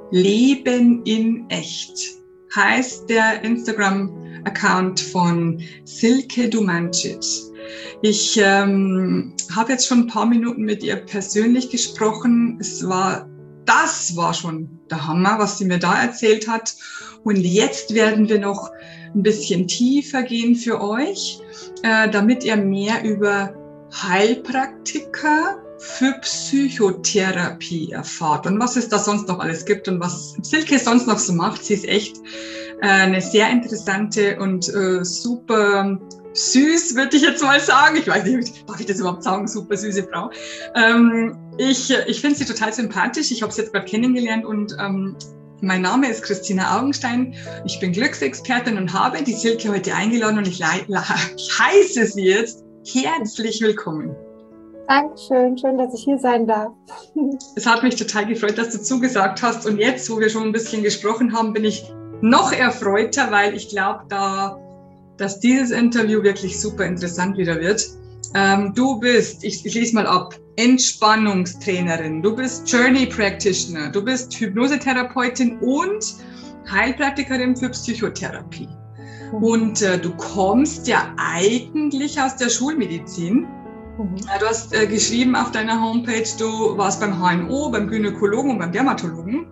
Leben in echt heißt der Instagram-Account von Silke Dumancic. Ich habe jetzt schon ein paar Minuten mit ihr persönlich gesprochen. Das war schon der Hammer, was sie mir da erzählt hat. Und jetzt werden wir noch ein bisschen tiefer gehen für euch, damit ihr mehr über Heilpraktiker für Psychotherapie erfahrt und was es da sonst noch alles gibt und was Silke sonst noch so macht. Sie ist echt eine sehr interessante und super süß, würde ich jetzt mal sagen. Ich weiß nicht, darf ich das überhaupt sagen? Super süße Frau. Ich finde sie total sympathisch. Ich habe sie jetzt gerade kennengelernt und mein Name ist Christina Augenstein. Ich bin Glücksexpertin und habe die Silke heute eingeladen und ich heiße sie jetzt herzlich willkommen. Dankeschön, schön, dass ich hier sein darf. Es hat mich total gefreut, dass du zugesagt hast. Und jetzt, wo wir schon ein bisschen gesprochen haben, bin ich noch erfreuter, weil ich glaube, dass dieses Interview wirklich super interessant wieder wird. Du bist, ich lese mal ab, Entspannungstrainerin, du bist Journey Practitioner, du bist Hypnosetherapeutin und Heilpraktikerin für Psychotherapie. Und du kommst ja eigentlich aus der Schulmedizin. Du hast geschrieben auf deiner Homepage, du warst beim HNO, beim Gynäkologen und beim Dermatologen.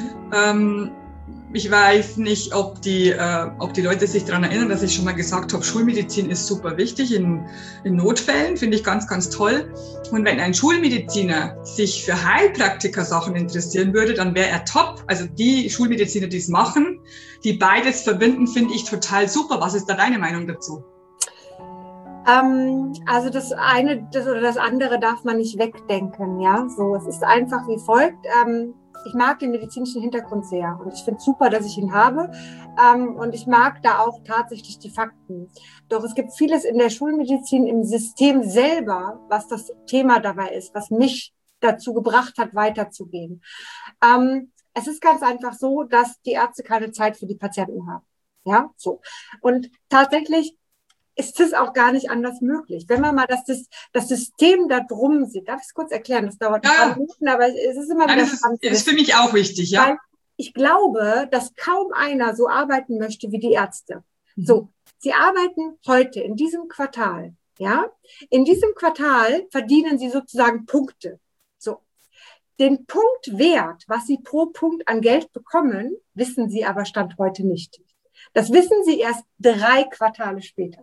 Ich weiß nicht, ob die Leute sich daran erinnern, dass ich schon mal gesagt habe, Schulmedizin ist super wichtig in Notfällen, finde ich ganz, ganz toll. Und wenn ein Schulmediziner sich für Heilpraktiker-Sachen interessieren würde, dann wäre er top. Also die Schulmediziner, die es machen, die beides verbinden, finde ich total super. Was ist da deine Meinung dazu? Also das eine oder das andere darf man nicht wegdenken, ja. So, es ist einfach wie folgt. Ich mag den medizinischen Hintergrund sehr und ich finde es super, dass ich ihn habe. Und ich mag da auch tatsächlich die Fakten. Doch es gibt vieles in der Schulmedizin, im System selber, was das Thema dabei ist, was mich dazu gebracht hat, weiterzugehen. Es ist ganz einfach so, dass die Ärzte keine Zeit für die Patienten haben. Ja, so. Und tatsächlich ist es auch gar nicht anders möglich. Wenn man mal das System da drum sieht, darf ich es kurz erklären? Das dauert ein paar Minuten, aber es ist immer wieder spannend. Das ist für mich auch wichtig, ja. Weil ich glaube, dass kaum einer so arbeiten möchte wie die Ärzte. So, sie arbeiten heute in diesem Quartal, ja. In diesem Quartal verdienen sie sozusagen Punkte. So. Den Punktwert, was sie pro Punkt an Geld bekommen, wissen sie aber Stand heute nicht. Das wissen sie erst 3 Quartale später.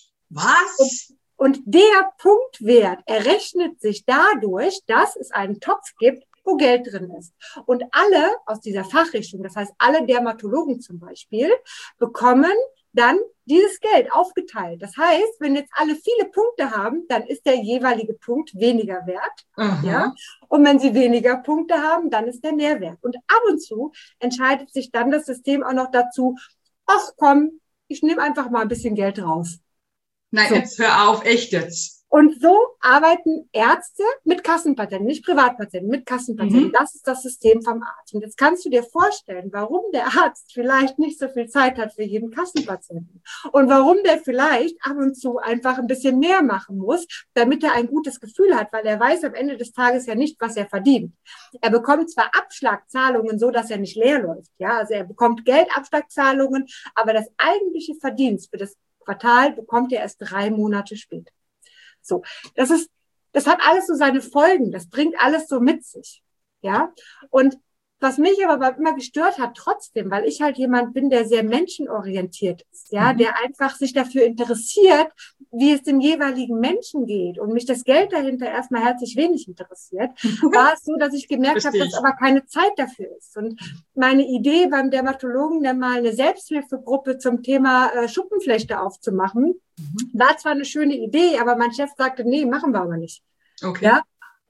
Was? Und der Punktwert errechnet sich dadurch, dass es einen Topf gibt, wo Geld drin ist. Und alle aus dieser Fachrichtung, das heißt alle Dermatologen zum Beispiel, bekommen dann dieses Geld aufgeteilt. Das heißt, wenn jetzt alle viele Punkte haben, dann ist der jeweilige Punkt weniger wert. Ja? Und wenn sie weniger Punkte haben, dann ist der mehr wert. Und ab und zu entscheidet sich dann das System auch noch dazu, ach komm, ich nehme einfach mal ein bisschen Geld drauf. Nein, so. Jetzt hör auf, echt jetzt. Und so arbeiten Ärzte mit Kassenpatienten, nicht Privatpatienten, mit Kassenpatienten. Das ist das System vom Arzt. Und jetzt kannst du dir vorstellen, warum der Arzt vielleicht nicht so viel Zeit hat für jeden Kassenpatienten. Und warum der vielleicht ab und zu einfach ein bisschen mehr machen muss, damit er ein gutes Gefühl hat, weil er weiß am Ende des Tages ja nicht, was er verdient. Er bekommt zwar Abschlagzahlungen, so dass er nicht leer läuft. Ja, also er bekommt Geldabschlagzahlungen, aber das eigentliche Verdienst für das Quartal bekommt er erst 3 Monate später. So, das hat alles so seine Folgen. Das bringt alles so mit sich. Ja. Und was mich aber immer gestört hat trotzdem, weil ich halt jemand bin, der sehr menschenorientiert ist, ja, der einfach sich dafür interessiert, wie es dem jeweiligen Menschen geht und mich das Geld dahinter erstmal herzlich wenig interessiert, war es so, dass ich gemerkt habe, dass aber keine Zeit dafür ist. Und meine Idee beim Dermatologen, dann mal eine Selbsthilfegruppe zum Thema Schuppenflechte aufzumachen, war zwar eine schöne Idee, aber mein Chef sagte, nee, machen wir aber nicht. Okay. Ja?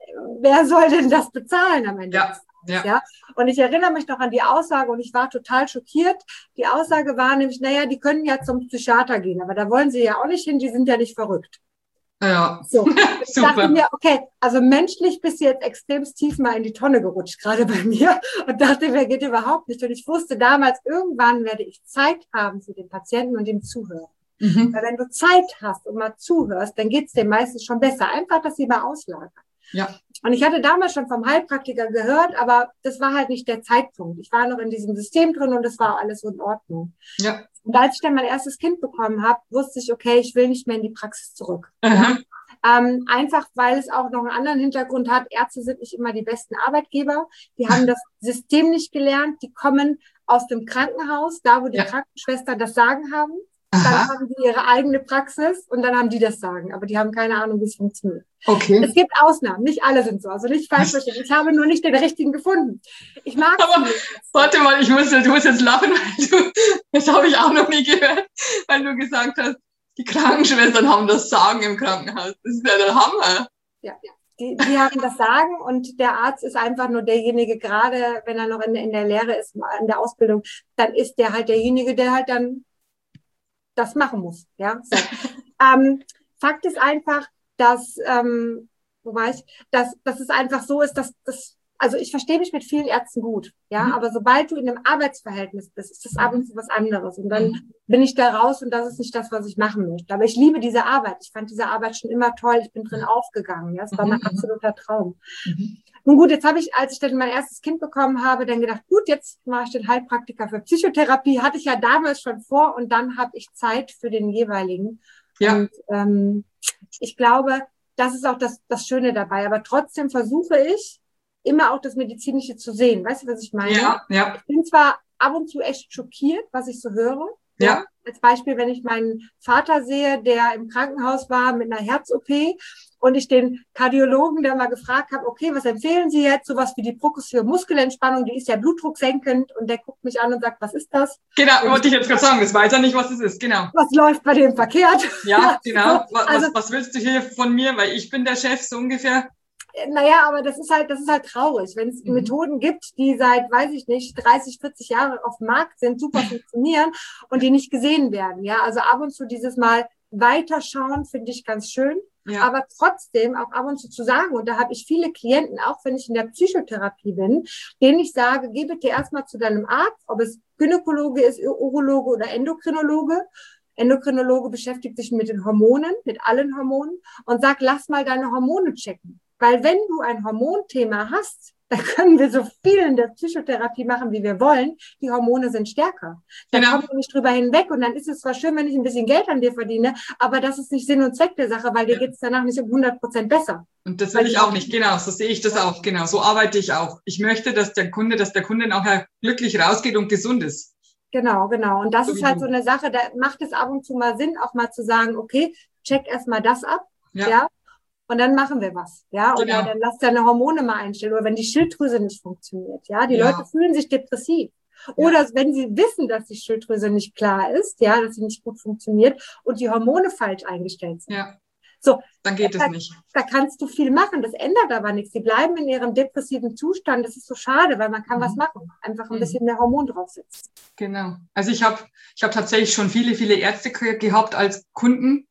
Wer soll denn das bezahlen am Ende? Ja. Und ich erinnere mich noch an die Aussage und ich war total schockiert. Die Aussage war nämlich, naja, die können ja zum Psychiater gehen, aber da wollen sie ja auch nicht hin, die sind ja nicht verrückt. Ja, so. Ich dachte mir, okay, also menschlich bist du jetzt extrem tief mal in die Tonne gerutscht, gerade bei mir, und dachte mir, geht überhaupt nicht. Und ich wusste damals, irgendwann werde ich Zeit haben für den Patienten und dem Zuhören. Weil wenn du Zeit hast und mal zuhörst, dann geht's dem meistens schon besser. Einfach, dass sie mal auslagern. Ja. Und ich hatte damals schon vom Heilpraktiker gehört, aber das war halt nicht der Zeitpunkt. Ich war noch in diesem System drin und das war alles in Ordnung. Ja. Und als ich dann mein erstes Kind bekommen habe, wusste ich, okay, ich will nicht mehr in die Praxis zurück. Ja? Einfach, weil es auch noch einen anderen Hintergrund hat. Ärzte sind nicht immer die besten Arbeitgeber. Die haben das System nicht gelernt. Die kommen aus dem Krankenhaus, da wo die Krankenschwestern das Sagen haben. Dann haben die ihre eigene Praxis und dann haben die das Sagen. Aber die haben keine Ahnung, wie es funktioniert. Okay. Es gibt Ausnahmen. Nicht alle sind so. Also nicht falsch verstehen. Ich habe nur nicht den richtigen gefunden. Ich mag es nicht. Warte mal, du musst jetzt lachen, weil das habe ich auch noch nie gehört, weil du gesagt hast, die Krankenschwestern haben das Sagen im Krankenhaus. Das ist ja der Hammer. Ja, die haben das Sagen und der Arzt ist einfach nur derjenige, gerade wenn er noch in der Lehre ist, in der Ausbildung, dann ist der halt derjenige, der halt dann das machen muss. Ja? So. Fakt ist einfach, dass, dass es einfach so ist, also ich verstehe mich mit vielen Ärzten gut, ja, aber sobald du in einem Arbeitsverhältnis bist, ist das ab und zu was anderes und dann bin ich da raus und das ist nicht das, was ich machen möchte. Aber ich liebe diese Arbeit. Ich fand diese Arbeit schon immer toll. Ich bin drin aufgegangen. Ja, das war mein absoluter Traum. Nun gut, jetzt habe ich, als ich dann mein erstes Kind bekommen habe, dann gedacht, gut, jetzt mache ich den Heilpraktiker für Psychotherapie. Hatte ich ja damals schon vor und dann habe ich Zeit für den jeweiligen. Ja. Und ich glaube, das ist auch das Schöne dabei. Aber trotzdem versuche ich, immer auch das Medizinische zu sehen. Weißt du, was ich meine? Ja. Ich bin zwar ab und zu echt schockiert, was ich so höre. Ja. Als Beispiel, wenn ich meinen Vater sehe, der im Krankenhaus war mit einer Herz-OP und ich den Kardiologen, der mal gefragt habe, okay, was empfehlen Sie jetzt? Sowas wie die progressive Muskelentspannung, die ist ja blutdrucksenkend und der guckt mich an und sagt, was ist das? Genau, wollte ich jetzt gerade sagen, das weiß er nicht, was es ist, genau. Was läuft bei dem verkehrt? Ja, genau. Was willst du hier von mir? Weil ich bin der Chef, so ungefähr. Naja, aber das ist halt traurig, wenn es Methoden gibt, die seit, weiß ich nicht, 30, 40 Jahre auf dem Markt sind, super funktionieren und die nicht gesehen werden. Ja, also ab und zu dieses Mal weiterschauen finde ich ganz schön, aber trotzdem auch ab und zu sagen, und da habe ich viele Klienten, auch wenn ich in der Psychotherapie bin, denen ich sage, geh bitte erstmal zu deinem Arzt, ob es Gynäkologe ist, Urologe oder Endokrinologe. Endokrinologe beschäftigt sich mit den Hormonen, mit allen Hormonen und sag, lass mal deine Hormone checken. Weil wenn du ein Hormonthema hast, dann können wir so viel in der Psychotherapie machen, wie wir wollen. Die Hormone sind stärker. Dann kommen wir nicht drüber hinweg und dann ist es zwar schön, wenn ich ein bisschen Geld an dir verdiene, aber das ist nicht Sinn und Zweck der Sache, weil dir geht es danach nicht um 100% besser. Und das will ich auch nicht, genau, so sehe ich das auch, genau, so arbeite ich auch. Ich möchte, dass der Kunde nachher glücklich rausgeht und gesund ist. Genau. Und das ist halt so eine Sache, da macht es ab und zu mal Sinn, auch mal zu sagen, okay, check erstmal das ab, ja. Und dann machen wir was, ja, oder dann lass deine Hormone mal einstellen, oder wenn die Schilddrüse nicht funktioniert, ja, die Leute fühlen sich depressiv. Oder wenn sie wissen, dass die Schilddrüse nicht klar ist, ja, dass sie nicht gut funktioniert und die Hormone falsch eingestellt sind. Ja. So, dann geht es nicht. Da kannst du viel machen, das ändert aber nichts. Die bleiben in ihrem depressiven Zustand, das ist so schade, weil man kann was machen, einfach ein bisschen mehr Hormon draufsetzen. Genau, also ich hab tatsächlich schon viele Ärzte gehabt als Kunden,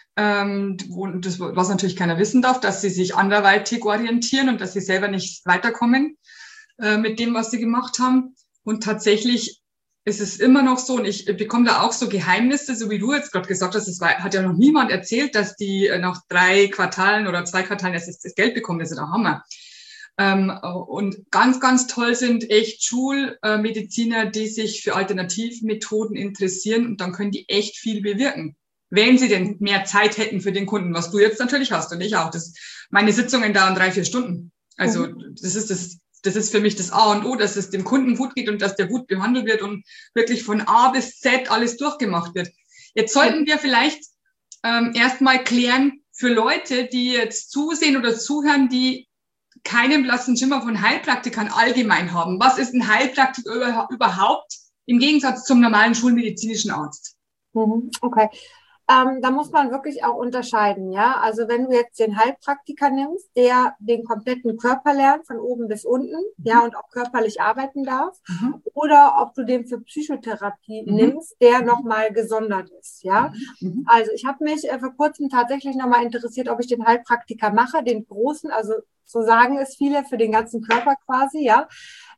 was natürlich keiner wissen darf, dass sie sich anderweitig orientieren und dass sie selber nicht weiterkommen mit dem, was sie gemacht haben. Und tatsächlich ist es immer noch so, und ich bekomme da auch so Geheimnisse, so wie du jetzt gerade gesagt hast, hat ja noch niemand erzählt, dass die nach 3 Quartalen oder 2 Quartalen das Geld bekommen. Das ist der Hammer. Und ganz, ganz toll sind echt Schulmediziner, die sich für Alternativmethoden interessieren, und dann können die echt viel bewirken, wenn sie denn mehr Zeit hätten für den Kunden, was du jetzt natürlich hast und ich auch. Meine Sitzungen dauern 3-4 Stunden. Also das ist für mich das A und O, dass es dem Kunden gut geht und dass der gut behandelt wird und wirklich von A bis Z alles durchgemacht wird. Jetzt sollten wir vielleicht erstmal klären für Leute, die jetzt zusehen oder zuhören, die keinen blassen Schimmer von Heilpraktikern allgemein haben. Was ist ein Heilpraktiker überhaupt im Gegensatz zum normalen schulmedizinischen Arzt? Okay. Da muss man wirklich auch unterscheiden, ja. Also wenn du jetzt den Heilpraktiker nimmst, der den kompletten Körper lernt, von oben bis unten, ja, und auch körperlich arbeiten darf, oder ob du den für Psychotherapie nimmst, der nochmal gesondert ist, ja. Also ich habe mich vor kurzem tatsächlich nochmal interessiert, ob ich den Heilpraktiker mache, den großen, also so sagen es viele, für den ganzen Körper quasi, ja.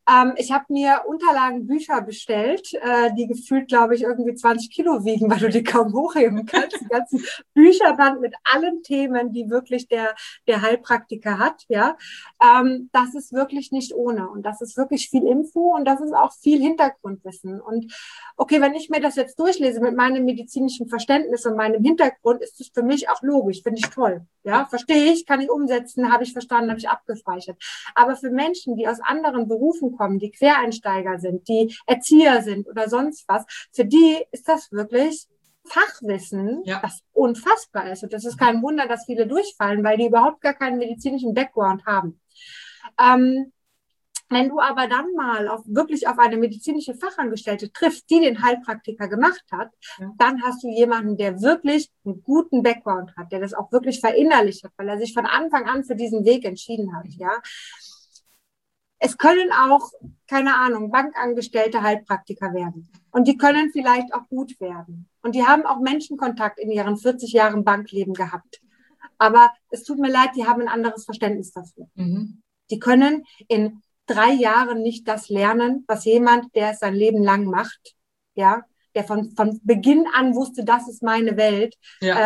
Ich habe mir Unterlagenbücher bestellt, die gefühlt, glaube ich, irgendwie 20 Kilo wiegen, weil du die kaum hochheben kannst. Die ganzen Bücherband mit allen Themen, die wirklich der Heilpraktiker hat. Ja, das ist wirklich nicht ohne. Und das ist wirklich viel Info und das ist auch viel Hintergrundwissen. Und okay, wenn ich mir das jetzt durchlese mit meinem medizinischen Verständnis und meinem Hintergrund, ist es für mich auch logisch, finde ich toll. Ja, verstehe ich, kann ich umsetzen, habe ich verstanden, habe ich abgespeichert. Aber für Menschen, die aus anderen Berufen kommen, die Quereinsteiger sind, die Erzieher sind oder sonst was, für die ist das wirklich Fachwissen, das unfassbar ist. Und das ist kein Wunder, dass viele durchfallen, weil die überhaupt gar keinen medizinischen Background haben. Wenn du aber dann mal wirklich auf eine medizinische Fachangestellte triffst, die den Heilpraktiker gemacht hat, dann hast du jemanden, der wirklich einen guten Background hat, der das auch wirklich verinnerlicht hat, weil er sich von Anfang an für diesen Weg entschieden hat. Ja, es können auch, keine Ahnung, Bankangestellte Heilpraktiker werden. Und die können vielleicht auch gut werden. Und die haben auch Menschenkontakt in ihren 40 Jahren Bankleben gehabt. Aber es tut mir leid, die haben ein anderes Verständnis dafür. Die können in 3 Jahren nicht das lernen, was jemand, der es sein Leben lang macht, ja, der von Beginn an wusste, das ist meine Welt.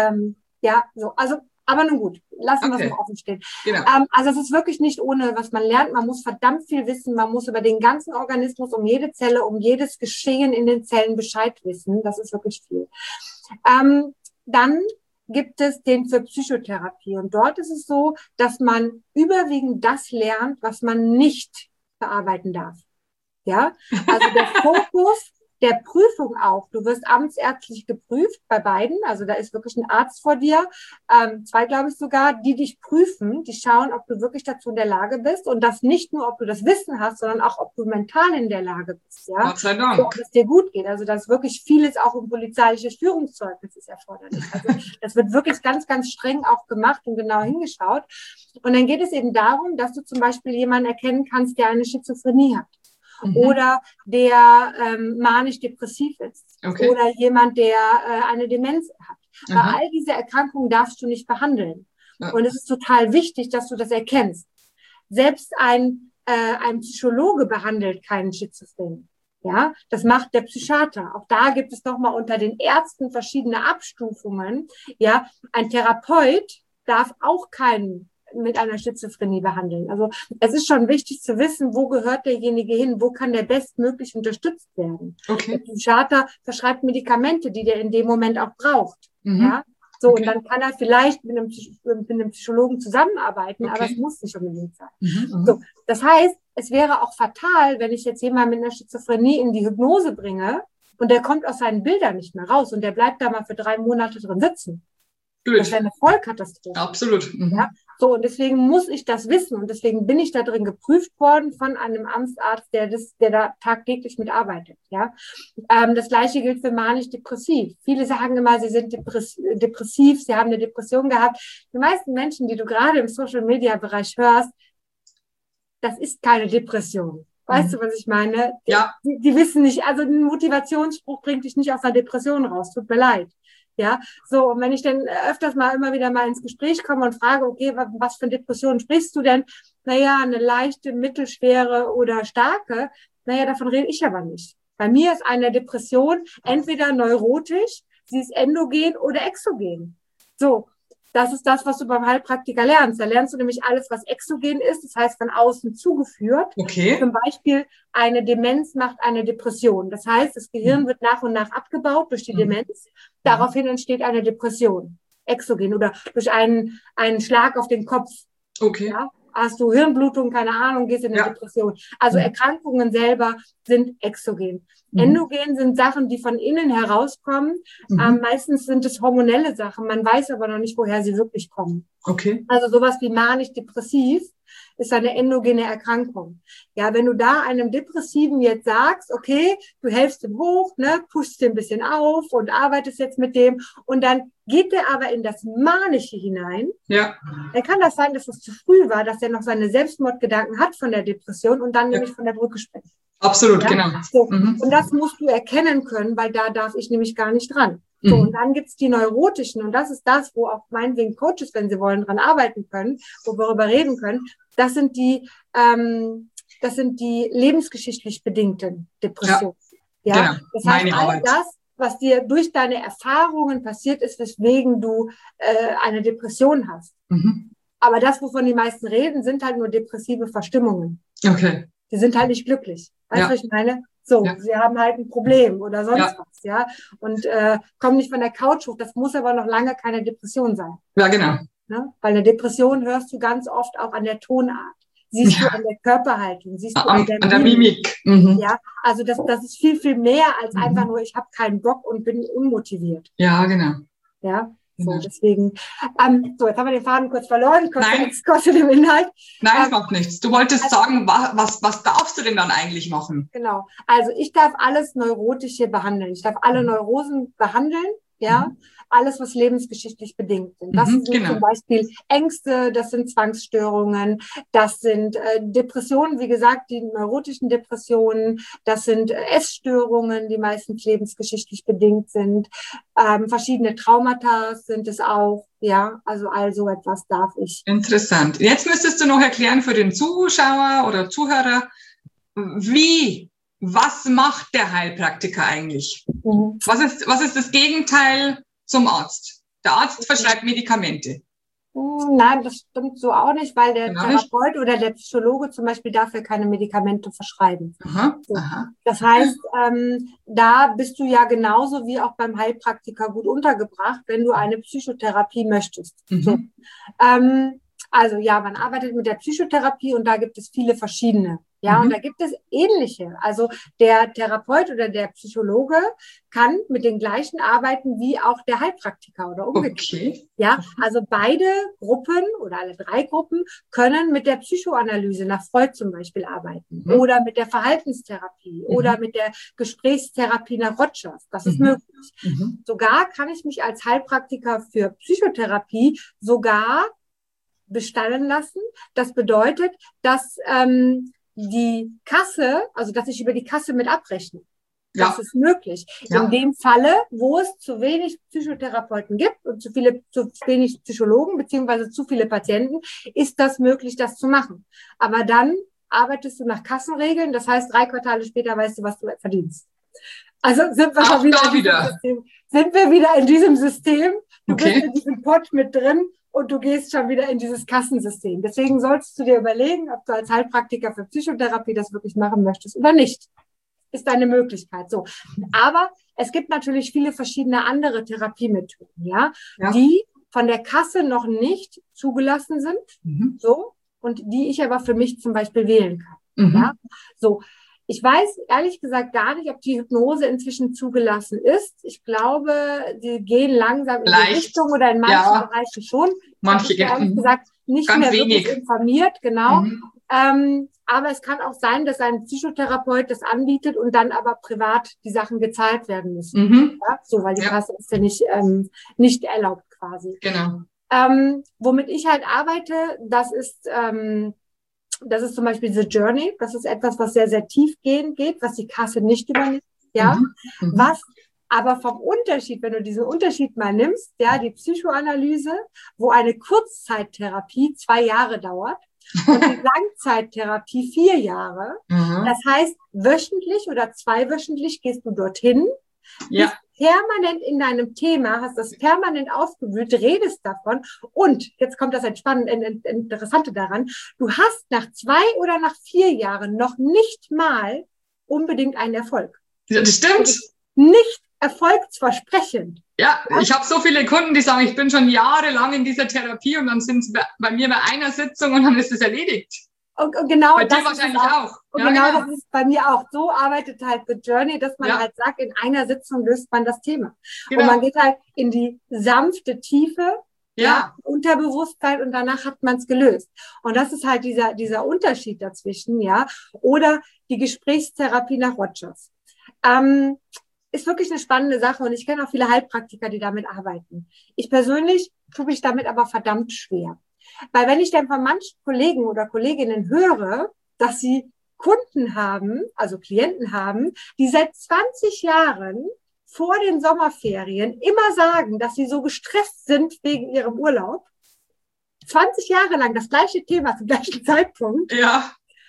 Aber nun gut, lassen wir es mal offen stehen. Genau. Also es ist wirklich nicht ohne, was man lernt. Man muss verdammt viel wissen. Man muss über den ganzen Organismus, um jede Zelle, um jedes Geschehen in den Zellen Bescheid wissen. Das ist wirklich viel. Dann gibt es den für Psychotherapie. Und dort ist es so, dass man überwiegend das lernt, was man nicht bearbeiten darf. Ja, also der Fokus der Prüfung auch. Du wirst amtsärztlich geprüft bei beiden. Also da ist wirklich ein Arzt vor dir, 2, glaube ich sogar, die dich prüfen, die schauen, ob du wirklich dazu in der Lage bist und das nicht nur, ob du das Wissen hast, sondern auch, ob du mental in der Lage bist. Ja? Gott sei Dank. So, ob es dir gut geht. Also das ist wirklich vieles auch im polizeiliches Führungszeugnis ist erforderlich. Also das wird wirklich ganz, ganz streng auch gemacht und genau hingeschaut. Und dann geht es eben darum, dass du zum Beispiel jemanden erkennen kannst, der eine Schizophrenie hat. Oder der manisch-depressiv ist. Oder jemand, der eine Demenz hat. Bei all diese Erkrankungen darfst du nicht behandeln. Und es ist total wichtig, dass du das erkennst. Selbst ein Psychologe behandelt keinen Schizophren. Ja, das macht der Psychiater. Auch da gibt es nochmal unter den Ärzten verschiedene Abstufungen. Ja, ein Therapeut darf auch keinen mit einer Schizophrenie behandeln. Also es ist schon wichtig zu wissen, wo gehört derjenige hin, wo kann der bestmöglich unterstützt werden. Der Psychiater verschreibt Medikamente, die der in dem Moment auch braucht. Ja? So, und dann kann er vielleicht mit einem Psychologen zusammenarbeiten, aber es muss nicht unbedingt sein. So, das heißt, es wäre auch fatal, wenn ich jetzt jemanden mit einer Schizophrenie in die Hypnose bringe und der kommt aus seinen Bildern nicht mehr raus und der bleibt da mal für 3 Monate drin sitzen. Das wäre eine Vollkatastrophe. Absolut. Ja? So, und deswegen muss ich das wissen und deswegen bin ich da drin geprüft worden von einem Amtsarzt, der da tagtäglich mitarbeitet. Ja, das Gleiche gilt für manisch-depressiv. Viele sagen immer, sie sind depressiv, sie haben eine Depression gehabt. Die meisten Menschen, die du gerade im Social-Media-Bereich hörst, das ist keine Depression. Weißt du, was ich meine? Ja. Die wissen nicht, also ein Motivationsspruch bringt dich nicht aus einer Depression raus. Tut mir leid. Ja, so, und wenn ich dann öfters immer wieder mal ins Gespräch komme und frage, okay, was für Depressionen sprichst du denn? Naja, eine leichte, mittelschwere oder starke. Naja, davon rede ich aber nicht. Bei mir ist eine Depression entweder neurotisch, sie ist endogen oder exogen. So, das ist das, was du beim Heilpraktiker lernst. Da lernst du nämlich alles, was exogen ist, das heißt von außen zugeführt. Zum Beispiel eine Demenz macht eine Depression. Das heißt, das Gehirn wird nach und nach abgebaut durch die Demenz. Daraufhin entsteht eine Depression, exogen oder durch einen Schlag auf den Kopf. Ja? Hast du Hirnblutung, keine Ahnung, gehst in eine Depression. Also Erkrankungen selber sind exogen. Endogen sind Sachen, die von innen herauskommen. Meistens sind es hormonelle Sachen. Man weiß aber noch nicht, woher sie wirklich kommen. Also sowas wie manisch-depressiv ist eine endogene Erkrankung. Ja, wenn du da einem Depressiven jetzt sagst, okay, du hältst ihm hoch, ne, pushst ihn ein bisschen auf und arbeitest jetzt mit dem und dann geht der aber in das Manische hinein, dann kann das sein, dass es zu früh war, dass er noch seine Selbstmordgedanken hat von der Depression und dann nämlich von der Brücke springt. Absolut, genau. So. Und das musst du erkennen können, weil da darf ich nämlich gar nicht dran. So, und dann gibt's die neurotischen und das ist das, wo auch meinetwegen Coaches, wenn sie wollen, dran arbeiten können, wo wir darüber reden können. Das sind die das sind die lebensgeschichtlich bedingten Depressionen. Ja, genau. Das heißt, Meine all Arbeit. das, was dir durch deine Erfahrungen passiert ist, weswegen du eine Depression hast. Mhm. Aber das, wovon die meisten reden, sind halt nur depressive Verstimmungen. Okay. Die sind halt nicht glücklich. Weißt du, Ja. was ich meine? So, Ja. sie haben halt ein Problem oder sonst Ja. was, ja. Und kommen nicht von der Couch hoch. Das muss aber noch lange keine Depression sein. Ja, genau. Ne? Weil eine Depression hörst du ganz oft auch an der Tonart. Siehst du an der Körperhaltung, siehst du an der Mimik. Mhm. Ja, also das ist viel, viel mehr als einfach Mhm. nur, ich habe keinen Bock und bin unmotiviert. Ja, genau. Ja, so Genau. deswegen. So, jetzt haben wir den Faden kurz verloren. Nein. Exkurs in dem Inhalt. Nein, es macht nichts. Du wolltest sagen, was darfst du denn dann eigentlich machen? Genau. Also ich darf alles Neurotische behandeln. Ich darf alle Neurosen behandeln. Ja, alles, was lebensgeschichtlich bedingt sind. Das sind genau. zum Beispiel Ängste, das sind Zwangsstörungen, das sind Depressionen, wie gesagt, die neurotischen Depressionen, das sind Essstörungen, die meistens lebensgeschichtlich bedingt sind, verschiedene Traumata sind es auch, ja, also all so etwas darf ich. Interessant. Jetzt müsstest du noch erklären für den Zuschauer oder Zuhörer, was macht der Heilpraktiker eigentlich? Mhm. Was ist das Gegenteil zum Arzt? Der Arzt verschreibt Medikamente. Nein, das stimmt so auch nicht, weil der Genau Therapeut oder der Psychologe zum Beispiel dafür keine Medikamente verschreiben. Aha, So. aha. Das heißt, da bist du ja genauso wie auch beim Heilpraktiker gut untergebracht, wenn du eine Psychotherapie möchtest. Mhm. So. Also ja, man arbeitet mit der Psychotherapie und da gibt es viele verschiedene. Ja, und da gibt es ähnliche. Also der Therapeut oder der Psychologe kann mit den gleichen arbeiten wie auch der Heilpraktiker oder umgekehrt. Okay. Ja, also beide Gruppen oder alle 3 Gruppen können mit der Psychoanalyse nach Freud zum Beispiel arbeiten oder mit der Verhaltenstherapie oder mit der Gesprächstherapie nach Rogers. Das ist möglich. Sogar kann ich mich als Heilpraktiker für Psychotherapie sogar bestallen lassen. Das bedeutet, dass die Kasse, also dass ich über die Kasse mit abrechne. Das ist möglich. Ja. In dem Falle, wo es zu wenig Psychotherapeuten gibt und zu wenig Psychologen beziehungsweise zu viele Patienten, ist das möglich, das zu machen. Aber dann arbeitest du nach Kassenregeln, das heißt 3 Quartale später weißt du, was du verdienst. Also sind wir schon wieder in diesem System. Du bist in diesem Pott mit drin. Und du gehst schon wieder in dieses Kassensystem. Deswegen solltest du dir überlegen, ob du als Heilpraktiker für Psychotherapie das wirklich machen möchtest oder nicht. Ist eine Möglichkeit. So. Aber es gibt natürlich viele verschiedene andere Therapiemethoden, ja, die von der Kasse noch nicht zugelassen sind, so, und die ich aber für mich zum Beispiel wählen kann. Ja, so. Ich weiß ehrlich gesagt gar nicht, ob die Hypnose inzwischen zugelassen ist. Ich glaube, die gehen langsam in die Richtung oder in manchen Bereichen schon. Manche, ich habe ehrlich gesagt nicht ganz mehr wenig wirklich informiert, genau. Aber es kann auch sein, dass ein Psychotherapeut das anbietet und dann aber privat die Sachen gezahlt werden müssen. Ja? So, weil die Kasse ist ja nicht erlaubt quasi. Genau. Womit ich halt arbeite, das ist zum Beispiel The Journey. Das ist etwas, was sehr, sehr tiefgehend geht, was die Kasse nicht übernimmt. Ja, was aber vom Unterschied, wenn du diesen Unterschied mal nimmst, ja, die Psychoanalyse, wo eine Kurzzeittherapie 2 Jahre dauert und die Langzeittherapie 4 Jahre. Das heißt, wöchentlich oder 2-wöchentlich gehst du dorthin, bist permanent in deinem Thema, hast das permanent aufgewühlt, redest davon und jetzt kommt das Interessante daran, du hast nach 2 oder nach 4 Jahren noch nicht mal unbedingt einen Erfolg. Ja, das stimmt. Nicht erfolgsversprechend. Ja, ich habe so viele Kunden, die sagen, ich bin schon jahrelang in dieser Therapie und dann sind sie bei mir bei einer Sitzung und dann ist es erledigt. Und genau bei dir wahrscheinlich auch. Und genau das ist bei mir auch. So arbeitet halt The Journey, dass man halt sagt, in einer Sitzung löst man das Thema. Genau. Und man geht halt in die sanfte Tiefe, Unterbewusstsein und danach hat man es gelöst. Und das ist halt dieser Unterschied dazwischen, ja. Oder die Gesprächstherapie nach Rogers. Ist wirklich eine spannende Sache und ich kenne auch viele Heilpraktiker, die damit arbeiten. Ich persönlich tue mich damit aber verdammt schwer. Weil wenn ich dann von manchen Kollegen oder Kolleginnen höre, dass sie Kunden haben, also Klienten haben, die seit 20 Jahren vor den Sommerferien immer sagen, dass sie so gestresst sind wegen ihrem Urlaub, 20 Jahre lang das gleiche Thema zum gleichen Zeitpunkt,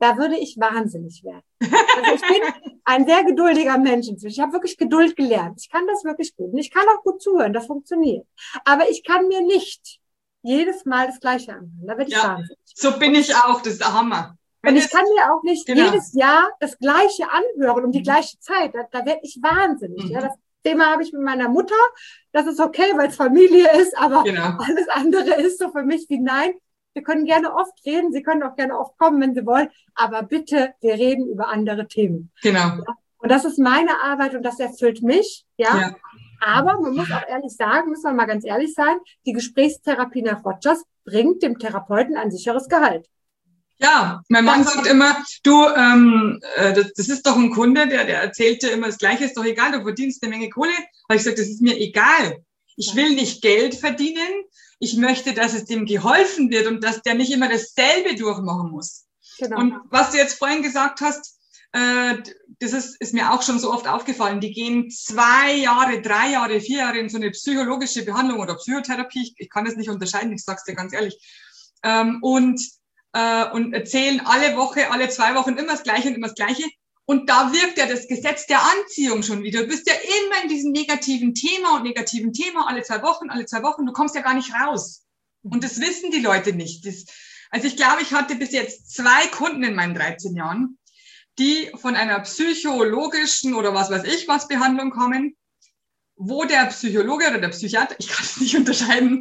da würde ich wahnsinnig werden. Also ich bin ein sehr geduldiger Mensch inzwischen. Ich habe wirklich Geduld gelernt. Ich kann das wirklich gut. Und ich kann auch gut zuhören, das funktioniert. Aber ich kann mir nicht jedes Mal das Gleiche anhören. Da werde ich wahnsinnig. So bin ich auch, das ist der Hammer. Und ich kann mir auch nicht jedes Jahr das Gleiche anhören um die gleiche Zeit. Da werde ich wahnsinnig. Ja, das Thema habe ich mit meiner Mutter. Das ist okay, weil es Familie ist, aber alles andere ist so für mich wie nein. Wir können gerne oft reden. Sie können auch gerne oft kommen, wenn Sie wollen. Aber bitte, wir reden über andere Themen. Genau. Ja? Und das ist meine Arbeit und das erfüllt mich. Ja. Aber man muss auch ehrlich sagen, müssen wir mal ganz ehrlich sein, die Gesprächstherapie nach Rogers bringt dem Therapeuten ein sicheres Gehalt. Ja, mein Mann sagt immer, du, das ist doch ein Kunde, der erzählt dir immer das Gleiche, ist doch egal, du verdienst eine Menge Kohle. Aber ich sage, das ist mir egal. Ich will nicht Geld verdienen. Ich möchte, dass es dem geholfen wird und dass der nicht immer dasselbe durchmachen muss. Genau. Und was du jetzt vorhin gesagt hast, das ist mir auch schon so oft aufgefallen. Die gehen 2 Jahre, 3 Jahre, 4 Jahre in so eine psychologische Behandlung oder Psychotherapie. Ich kann das nicht unterscheiden, ich sag's dir ganz ehrlich. Und erzählen alle Woche, alle 2 Wochen immer das Gleiche und immer das Gleiche. Und da wirkt ja das Gesetz der Anziehung schon wieder. Du bist ja immer in diesem negativen Thema alle 2 Wochen. Du kommst ja gar nicht raus. Und das wissen die Leute nicht. Also ich glaube, ich hatte bis jetzt 2 Kunden in meinen 13 Jahren, die von einer psychologischen oder was weiß ich was Behandlung kommen, wo der Psychologe oder der Psychiater, ich kann es nicht unterscheiden,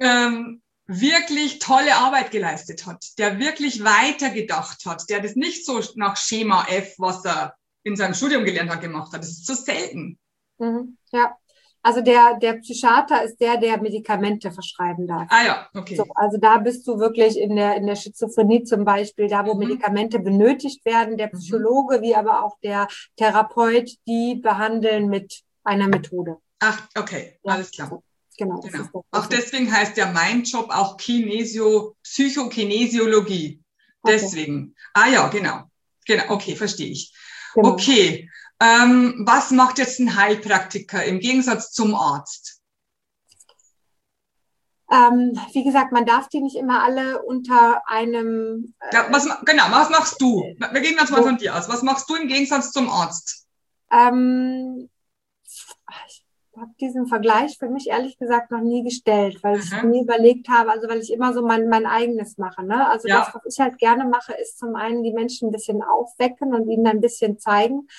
wirklich tolle Arbeit geleistet hat, der wirklich weitergedacht hat, der das nicht so nach Schema F, was er in seinem Studium gelernt hat, gemacht hat. Das ist so selten. Ja, also der Psychiater ist der Medikamente verschreiben darf. Ah ja, okay. So, also da bist du wirklich in der Schizophrenie zum Beispiel, da wo Medikamente benötigt werden, der Psychologe wie aber auch der Therapeut, die behandeln mit einer Methode. Ach, okay, alles klar. Genau. Auch deswegen heißt ja mein Job auch Psychokinesiologie. Deswegen. Ah ja, genau. Okay, verstehe ich. Genau. Okay. Was macht jetzt ein Heilpraktiker im Gegensatz zum Arzt? Wie gesagt, man darf die nicht immer alle unter einem... was machst du? Wir gehen jetzt mal von dir aus. Was machst du im Gegensatz zum Arzt? Ich habe diesen Vergleich für mich ehrlich gesagt noch nie gestellt, weil ich nie überlegt habe, also weil ich immer so mein eigenes mache. Ne? Also das, was ich halt gerne mache, ist zum einen die Menschen ein bisschen aufwecken und ihnen ein bisschen zeigen.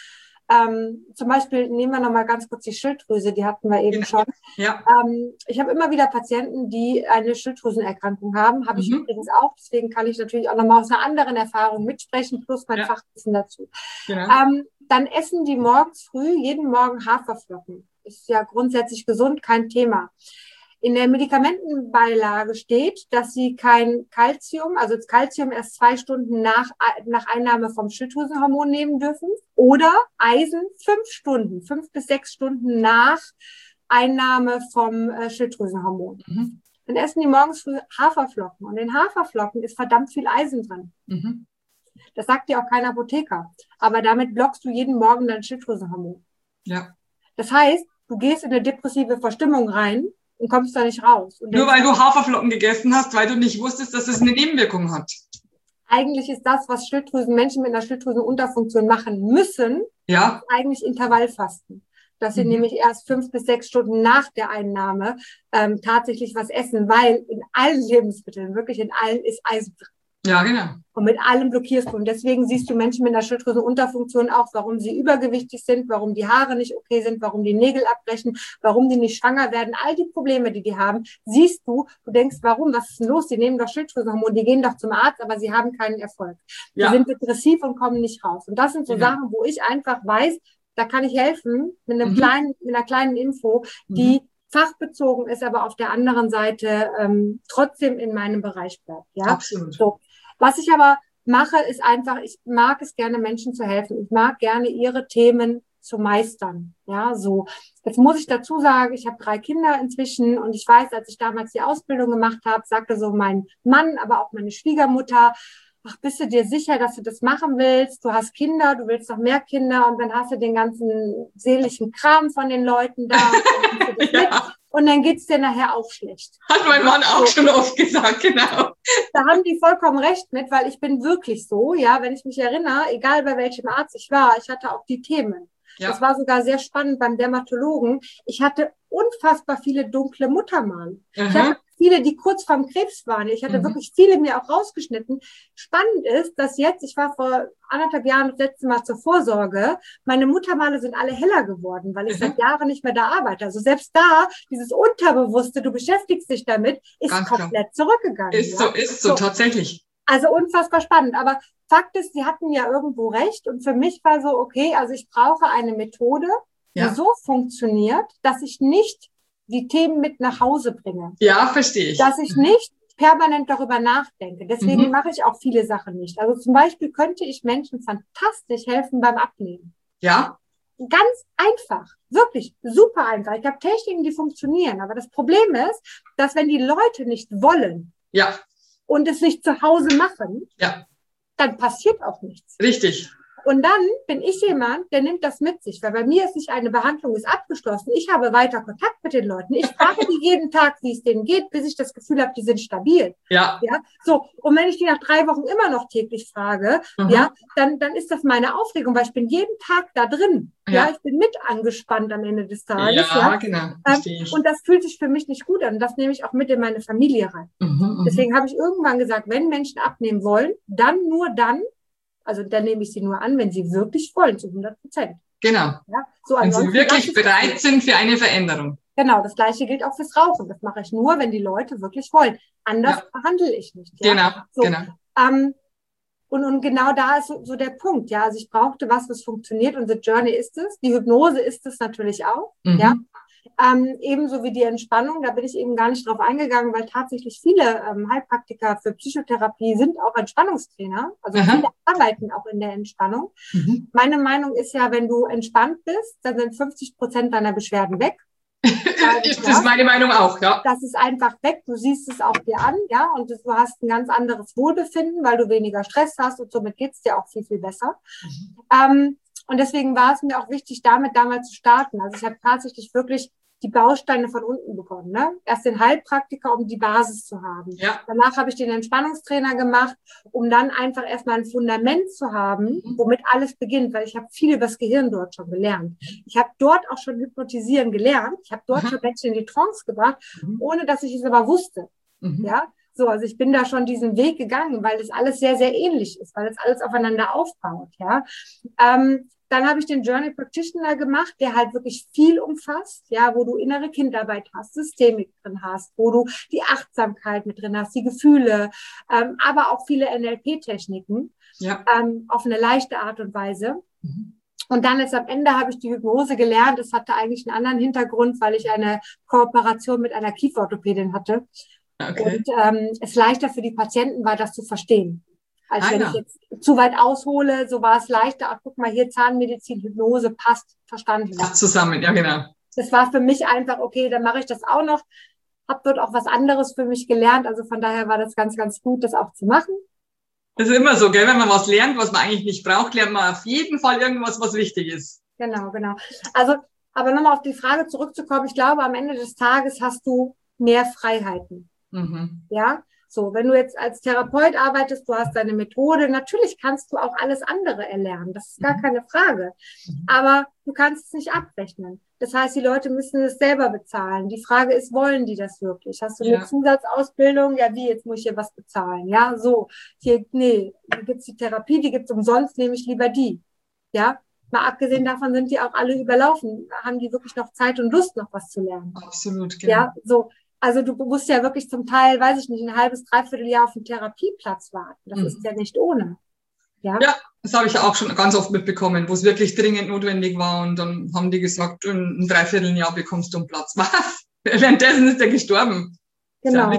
Zum Beispiel nehmen wir nochmal ganz kurz die Schilddrüse, die hatten wir eben schon. Ja. Ich habe immer wieder Patienten, die eine Schilddrüsenerkrankung haben, habe ich übrigens auch, deswegen kann ich natürlich auch nochmal aus einer anderen Erfahrung mitsprechen, plus mein Fachwissen dazu. Genau. Dann essen die morgens früh, jeden Morgen Haferflocken. Ist ja grundsätzlich gesund, kein Thema. In der Medikamentenbeilage steht, dass sie kein Calcium, also das Calcium erst 2 Stunden nach Einnahme vom Schilddrüsenhormon nehmen dürfen oder Eisen 5 bis 6 Stunden nach Einnahme vom Schilddrüsenhormon. Dann essen die morgens früh Haferflocken und in Haferflocken ist verdammt viel Eisen drin. Das sagt dir auch kein Apotheker, aber damit blockst du jeden Morgen dein Schilddrüsenhormon. Ja. Das heißt, du gehst in eine depressive Verstimmung rein und kommst da nicht raus. Und nur weil du Haferflocken gegessen hast, weil du nicht wusstest, dass es eine Nebenwirkung hat. Eigentlich ist das, was Menschen mit einer Schilddrüsenunterfunktion machen müssen, eigentlich Intervallfasten. Dass sie nämlich erst 5 bis 6 Stunden nach der Einnahme tatsächlich was essen, weil in allen Lebensmitteln, wirklich in allen, ist Eisen drin. Ja, genau. Und mit allem blockierst du. Und deswegen siehst du Menschen mit einer Schilddrüsenunterfunktion auch, warum sie übergewichtig sind, warum die Haare nicht okay sind, warum die Nägel abbrechen, warum die nicht schwanger werden. All die Probleme, die haben, siehst du. Du denkst, warum? Was ist denn los? Die nehmen doch Schilddrüsenhormone, die gehen doch zum Arzt, aber sie haben keinen Erfolg. Die sind depressiv und kommen nicht raus. Und das sind so Sachen, wo ich einfach weiß, da kann ich helfen mit einer kleinen Info, die fachbezogen ist, aber auf der anderen Seite trotzdem in meinem Bereich bleibt. Ja? Absolut. So. Was ich aber mache, ist einfach, ich mag es gerne, Menschen zu helfen. Ich mag gerne, ihre Themen zu meistern. Ja, so. Jetzt muss ich dazu sagen, ich habe 3 Kinder inzwischen und ich weiß, als ich damals die Ausbildung gemacht habe, sagte so mein Mann, aber auch meine Schwiegermutter, ach, bist du dir sicher, dass du das machen willst? Du hast Kinder, du willst noch mehr Kinder und dann hast du den ganzen seelischen Kram von den Leuten da. und dann geht's dir nachher auch schlecht. Hat mein Mann auch schon oft gesagt, genau. Da haben die vollkommen recht mit, weil ich bin wirklich so, ja, wenn ich mich erinnere, egal bei welchem Arzt ich war, ich hatte auch die Themen. Ja. Das war sogar sehr spannend beim Dermatologen. Ich hatte unfassbar viele dunkle Muttermale. Ich hatte viele, die kurz vorm Krebs waren. Ich hatte wirklich viele mir auch rausgeschnitten. Spannend ist, dass jetzt, ich war vor 1,5 Jahren das letzte Mal zur Vorsorge, meine Muttermale sind alle heller geworden, weil ich seit Jahren nicht mehr da arbeite. Also selbst da, dieses Unterbewusste, du beschäftigst dich damit, ist ganz komplett zurückgegangen. Ist so, tatsächlich. Also unfassbar spannend. Aber Fakt ist, sie hatten ja irgendwo recht. Und für mich war so, okay, also ich brauche eine Methode, die so funktioniert, dass ich nicht die Themen mit nach Hause bringe. Ja, verstehe ich. Dass ich nicht permanent darüber nachdenke. Deswegen mache ich auch viele Sachen nicht. Also zum Beispiel könnte ich Menschen fantastisch helfen beim Abnehmen. Ja. Ganz einfach. Wirklich super einfach. Ich habe Techniken, die funktionieren. Aber das Problem ist, dass wenn die Leute nicht wollen und es nicht zu Hause machen, dann passiert auch nichts. Richtig. Und dann bin ich jemand, der nimmt das mit sich, weil bei mir ist nicht eine Behandlung ist abgeschlossen. Ich habe weiter Kontakt mit den Leuten. Ich frage die jeden Tag, wie es denen geht, bis ich das Gefühl habe, die sind stabil. Ja. So. Und wenn ich die nach 3 Wochen immer noch täglich frage, dann ist das meine Aufregung, weil ich bin jeden Tag da drin. Ja, ich bin mit angespannt am Ende des Tages. Ja, genau. Und das fühlt sich für mich nicht gut an. Das nehme ich auch mit in meine Familie rein. Deswegen habe ich irgendwann gesagt, wenn Menschen abnehmen wollen, dann nur dann, also dann nehme ich sie nur an, wenn sie wirklich wollen, zu 100%. Genau. Ja, so wenn sie wirklich bereit sind für eine Veränderung. Genau, das Gleiche gilt auch fürs Rauchen. Das mache ich nur, wenn die Leute wirklich wollen. Anders behandle ich nicht. Ja? Genau. Und genau da ist so der Punkt. Ja, also ich brauchte was funktioniert und The Journey ist es. Die Hypnose ist es natürlich auch. Ja. Ebenso wie die Entspannung, da bin ich eben gar nicht drauf eingegangen, weil tatsächlich viele Heilpraktiker für Psychotherapie sind auch Entspannungstrainer, also viele arbeiten auch in der Entspannung. Meine Meinung ist ja, wenn du entspannt bist, dann sind 50% deiner Beschwerden weg. Das ist meine Meinung auch, ja. Das ist einfach weg, du siehst es auch dir an, ja, und du hast ein ganz anderes Wohlbefinden, weil du weniger Stress hast und somit geht's dir auch viel, viel besser. Und deswegen war es mir auch wichtig, damit damals zu starten. Also ich habe tatsächlich wirklich die Bausteine von unten bekommen. Ne? Erst den Heilpraktiker, um die Basis zu haben. Ja. Danach habe ich den Entspannungstrainer gemacht, um dann einfach erstmal ein Fundament zu haben, womit alles beginnt, weil ich habe viel über das Gehirn dort schon gelernt. Ich habe dort auch schon hypnotisieren gelernt. Ich habe dort schon Menschen in die Trance gebracht, ohne dass ich es aber wusste. Ja. So, also ich bin da schon diesen Weg gegangen, weil es alles sehr, sehr ähnlich ist, weil es alles aufeinander aufbaut, ja. Dann habe ich den Journey Practitioner gemacht, der halt wirklich viel umfasst, ja, wo du innere Kindarbeit hast, Systemik drin hast, wo du die Achtsamkeit mit drin hast, die Gefühle, aber auch viele NLP-Techniken, auf eine leichte Art und Weise. Und dann am Ende habe ich die Hypnose gelernt. Das hatte eigentlich einen anderen Hintergrund, weil ich eine Kooperation mit einer Kieferorthopädin hatte. Okay. Und es leichter für die Patienten war, das zu verstehen. Als wenn ich jetzt zu weit aushole, so war es leichter. Ach, guck mal, hier Zahnmedizin, Hypnose, passt, verstanden. Passt zusammen, ja genau. Das war für mich einfach, okay, dann mache ich das auch noch. Habe dort auch was anderes für mich gelernt. Also von daher war das ganz, ganz gut, das auch zu machen. Das ist immer so, gell? Wenn man was lernt, was man eigentlich nicht braucht, lernt man auf jeden Fall irgendwas, was wichtig ist. Genau. Also, aber nochmal auf die Frage zurückzukommen. Ich glaube, am Ende des Tages hast du mehr Freiheiten. Ja, so, wenn du jetzt als Therapeut arbeitest, du hast deine Methode, natürlich kannst du auch alles andere erlernen, das ist gar keine Frage, aber du kannst es nicht abrechnen. Das heißt, die Leute müssen es selber bezahlen. Die Frage ist, wollen die das wirklich? Hast du eine Zusatzausbildung? Ja, wie, jetzt muss ich hier was bezahlen? Ja, so, hier gibt's die Therapie, die gibt's umsonst, nehme ich lieber die. Ja, mal abgesehen davon sind die auch alle überlaufen. Haben die wirklich noch Zeit und Lust, noch was zu lernen? Absolut, genau. Ja, so. Also du musst ja wirklich zum Teil, weiß ich nicht, ein halbes, dreiviertel Jahr auf einen Therapieplatz warten. Das ist ja nicht ohne. Ja, das habe ich ja auch schon ganz oft mitbekommen, wo es wirklich dringend notwendig war. Und dann haben die gesagt, in ein Dreivierteljahr bekommst du einen Platz. Was? Währenddessen ist er gestorben. Genau.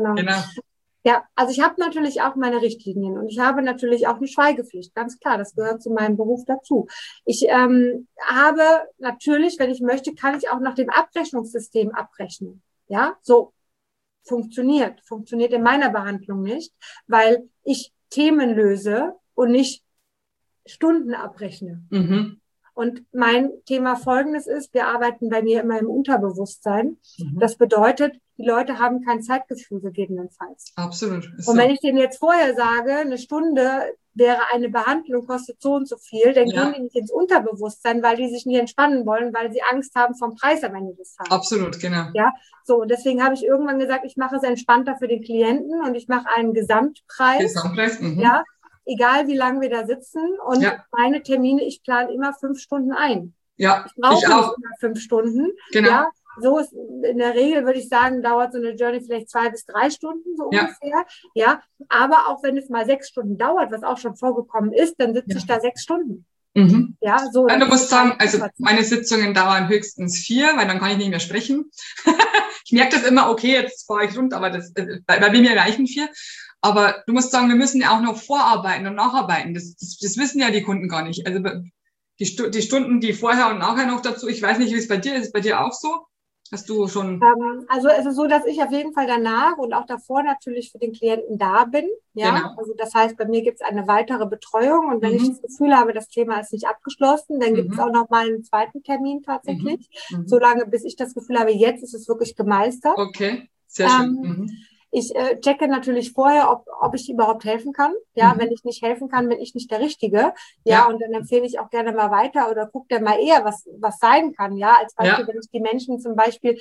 Ja, also ich habe natürlich auch meine Richtlinien und ich habe natürlich auch eine Schweigepflicht. Ganz klar, das gehört zu meinem Beruf dazu. Ich habe natürlich, wenn ich möchte, kann ich auch nach dem Abrechnungssystem abrechnen. Ja, so funktioniert in meiner Behandlung nicht, weil ich Themen löse und nicht Stunden abrechne. Und mein Thema Folgendes ist, wir arbeiten bei mir immer im Unterbewusstsein. Das bedeutet, die Leute haben kein Zeitgefühl gegebenenfalls. Absolut. Und wenn ich denen jetzt vorher sage, eine Stunde wäre eine Behandlung, kostet so und so viel, dann gehen die nicht ins Unterbewusstsein, weil die sich nicht entspannen wollen, weil sie Angst haben vom Preis am Ende des Tages. Absolut, genau. Ja, so, und deswegen habe ich irgendwann gesagt, ich mache es entspannter für den Klienten und ich mache einen Gesamtpreis. Ja, egal wie lange wir da sitzen. Und meine Termine, ich plane immer 5 Stunden ein. Ja, ich brauche nicht immer 5 Stunden. Genau. Ja, so ist in der Regel, würde ich sagen, dauert so eine Journey vielleicht 2 bis 3 Stunden, so ungefähr. Ja, aber auch wenn es mal 6 Stunden dauert, was auch schon vorgekommen ist, dann sitze ich da 6 Stunden. Ja, so. Du musst sagen, also meine Sitzungen dauern höchstens 4, weil dann kann ich nicht mehr sprechen. Ich merke das immer, okay, jetzt fahre ich rund, aber bei mir reichen 4. Aber du musst sagen, wir müssen ja auch noch vorarbeiten und nacharbeiten. Das wissen ja die Kunden gar nicht. Also die Stunden, die vorher und nachher noch dazu, ich weiß nicht, wie es bei dir ist. Ist es bei dir auch so? Hast du schon? Also es ist so, dass ich auf jeden Fall danach und auch davor natürlich für den Klienten da bin. Ja, genau. Also das heißt, bei mir gibt es eine weitere Betreuung und wenn ich das Gefühl habe, das Thema ist nicht abgeschlossen, dann gibt es auch noch mal einen zweiten Termin tatsächlich. Solange bis ich das Gefühl habe, jetzt ist es wirklich gemeistert. Okay, sehr schön. Ich checke natürlich vorher, ob ich überhaupt helfen kann. Ja, wenn ich nicht helfen kann, bin ich nicht der Richtige. Ja, und dann empfehle ich auch gerne mal weiter oder gucke dann mal eher, was sein kann. Ja, als Beispiel, wenn ich die Menschen zum Beispiel,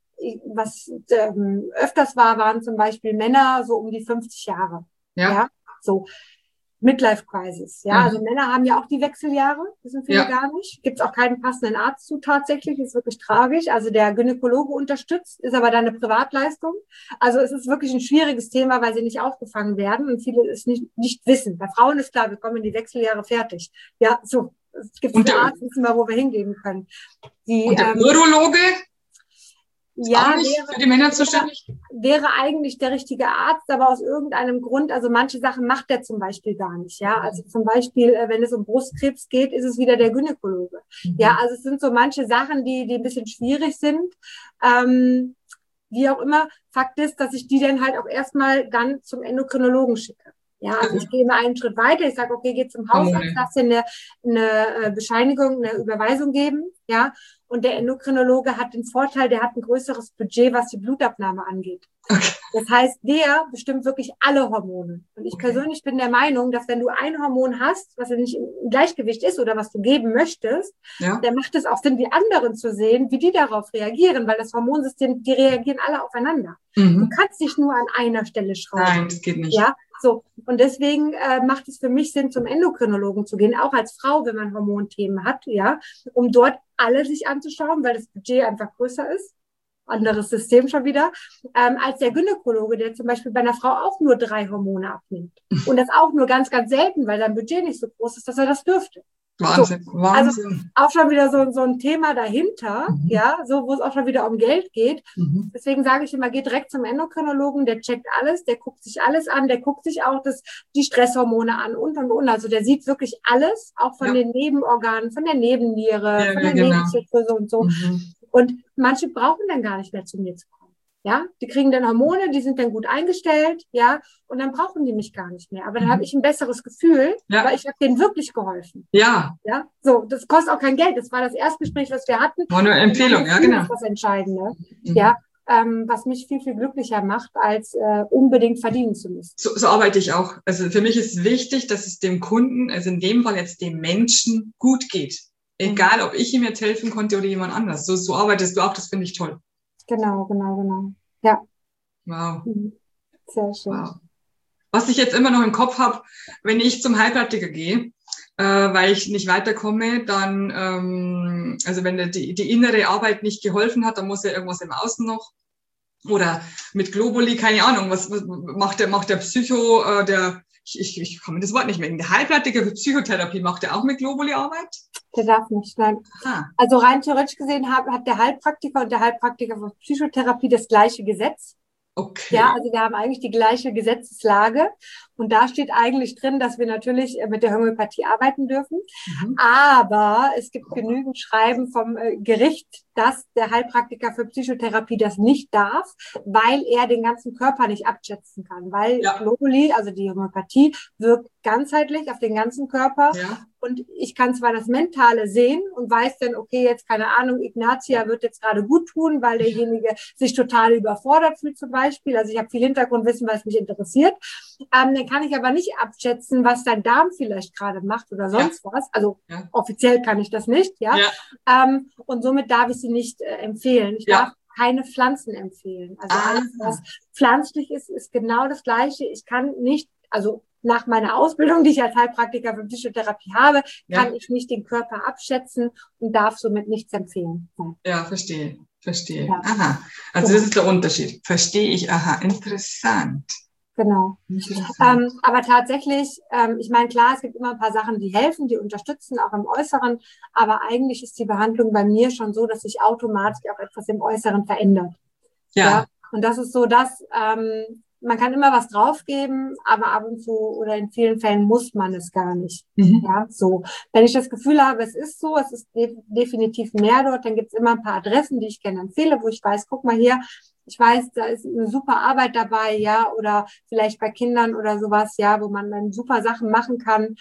was öfters waren zum Beispiel Männer so um die 50 Jahre. Ja, so. Midlife Crisis. Ja, also Männer haben ja auch die Wechseljahre, wissen viele gar nicht. Gibt es auch keinen passenden Arzt zu tatsächlich, ist wirklich tragisch. Also der Gynäkologe unterstützt, ist aber dann eine Privatleistung. Also es ist wirklich ein schwieriges Thema, weil sie nicht aufgefangen werden und viele es nicht wissen. Bei Frauen ist klar, wir kommen in die Wechseljahre fertig. Ja, so. Es gibt einen Arzt, wissen wir, wo wir hingehen können. Und der Urologe? Ja, für die Männer zuständig? Wäre eigentlich der richtige Arzt, aber aus irgendeinem Grund, also manche Sachen macht der zum Beispiel gar nicht, ja. Also zum Beispiel, wenn es um Brustkrebs geht, ist es wieder der Gynäkologe. Ja, also es sind so manche Sachen, die ein bisschen schwierig sind. Wie auch immer, Fakt ist, dass ich die dann halt auch erstmal dann zum Endokrinologen schicke. Ja, also ich gehe immer einen Schritt weiter. Ich sage, okay, geh zum Hausarzt, lass dir eine Bescheinigung, eine Überweisung geben, ja. Und der Endokrinologe hat den Vorteil, der hat ein größeres Budget, was die Blutabnahme angeht. Okay. Das heißt, der bestimmt wirklich alle Hormone. Und ich persönlich bin der Meinung, dass wenn du ein Hormon hast, was ja nicht im Gleichgewicht ist oder was du geben möchtest, dann macht es auch Sinn, die anderen zu sehen, wie die darauf reagieren, weil das Hormonsystem, die reagieren alle aufeinander. Du kannst dich nur an einer Stelle schrauben. Nein, das geht nicht. Ja, so. Und deswegen macht es für mich Sinn, zum Endokrinologen zu gehen, auch als Frau, wenn man Hormonthemen hat, ja, um dort alle sich anzuschauen, weil das Budget einfach größer ist. Anderes System schon wieder, als der Gynäkologe, der zum Beispiel bei einer Frau auch nur 3 Hormone abnimmt. Und das auch nur ganz, ganz selten, weil sein Budget nicht so groß ist, dass er das dürfte. Wahnsinn, so. Also auch schon wieder so ein Thema dahinter, ja, so, wo es auch schon wieder um Geld geht. Deswegen sage ich immer, geh direkt zum Endokrinologen, der checkt alles, der guckt sich alles an, der guckt sich auch die Stresshormone an und. Also der sieht wirklich alles, auch von den Nebenorganen, von der Nebenniere, von der Nebenschilddrüse und so. Und manche brauchen dann gar nicht mehr zu mir zu kommen. Ja, die kriegen dann Hormone, die sind dann gut eingestellt, ja, und dann brauchen die mich gar nicht mehr. Aber dann habe ich ein besseres Gefühl, weil ich habe denen wirklich geholfen. Ja. Ja, so, das kostet auch kein Geld. Das war das Erstgespräch, was wir hatten. War eine Empfehlung, ja, genau. Das ist das Entscheidende, ja, was mich viel, viel glücklicher macht, als unbedingt verdienen zu müssen. So arbeite ich auch. Also für mich ist wichtig, dass es dem Kunden, also in dem Fall jetzt dem Menschen, gut geht. Egal, ob ich ihm jetzt helfen konnte oder jemand anders. So arbeitest du auch, das finde ich toll. Genau. Ja. Wow. Sehr schön. Wow. Was ich jetzt immer noch im Kopf habe, wenn ich zum Heilpraktiker gehe, weil ich nicht weiterkomme, dann, also wenn die innere Arbeit nicht geholfen hat, dann muss ja irgendwas im Außen noch. Oder mit Globuli, keine Ahnung, was macht der Psycho, ich kann mir das Wort nicht merken. Der Heilpraktiker für Psychotherapie, macht der auch mit Globuli Arbeit? Der darf nicht, nein. Also rein theoretisch gesehen hat der Heilpraktiker und der Heilpraktiker für Psychotherapie das gleiche Gesetz. Okay. Ja, also wir haben eigentlich die gleiche Gesetzeslage. Und da steht eigentlich drin, dass wir natürlich mit der Homöopathie arbeiten dürfen. Aber es gibt genügend Schreiben vom Gericht, dass der Heilpraktiker für Psychotherapie das nicht darf, weil er den ganzen Körper nicht abschätzen kann. Weil Globuli, also die Homöopathie, wirkt ganzheitlich auf den ganzen Körper. Ja. Und ich kann zwar das Mentale sehen und weiß dann, okay, jetzt keine Ahnung, Ignatia wird jetzt gerade gut tun, weil derjenige sich total überfordert fühlt zum Beispiel. Also ich habe viel Hintergrundwissen, was mich interessiert. Dann kann ich aber nicht abschätzen, was dein Darm vielleicht gerade macht oder sonst was. Also offiziell kann ich das nicht, und somit darf ich sie nicht empfehlen. Ich darf keine Pflanzen empfehlen. Also alles, was pflanzlich ist, ist genau das Gleiche. Ich kann nicht, also nach meiner Ausbildung, die ich als Heilpraktiker für Psychotherapie habe, kann ich nicht den Körper abschätzen und darf somit nichts empfehlen. Ja, verstehe. Ja. Aha. Also das ist der Unterschied. Verstehe ich. Aha, interessant. Genau. Aber tatsächlich, ich meine, klar, es gibt immer ein paar Sachen, die helfen, die unterstützen, auch im Äußeren. Aber eigentlich ist die Behandlung bei mir schon so, dass sich automatisch auch etwas im Äußeren verändert. Ja. Und das ist so, dass man kann immer was draufgeben, aber ab und zu oder in vielen Fällen muss man es gar nicht. Ja, so. Wenn ich das Gefühl habe, es ist so, es ist definitiv mehr dort, dann gibt es immer ein paar Adressen, die ich gerne empfehle, wo ich weiß, guck mal hier, ich weiß, da ist eine super Arbeit dabei, oder vielleicht bei Kindern oder sowas, wo man dann super Sachen machen kann.